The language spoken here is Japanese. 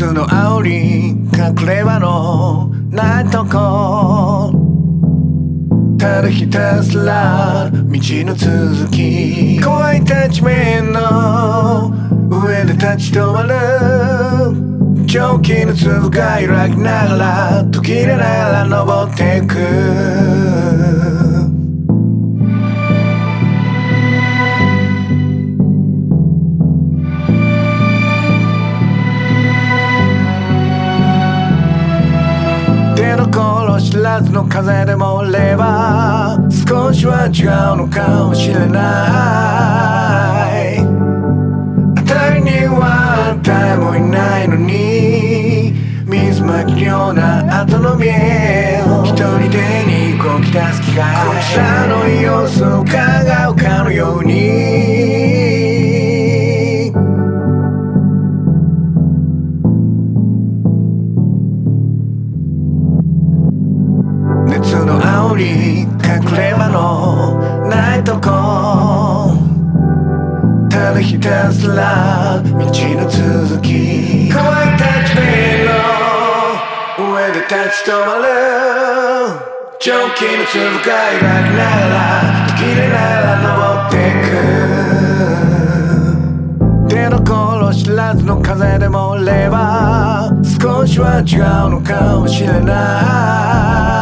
熱の煽り隠れ場のないとこ、ただひたすら道の続き、怖い立ち面の上で立ち止まる蒸気の粒が揺らぎながら途切れながら登っていく。出どころ知らずの風でもれば少しは違うのかもしれない。あたりには誰もいないのに水まきのような後の見えを一人でに動き出す機会、こちらの様子を伺うかのように熱の煽り隠れ場のないとこ、ただひたすら道の続き、怖い立ち面の上で立ち止まる蒸気の粒が揺らぎながら途切れながら登っていく。出どころ知らずの風でもれば少しは違うのかもしれない。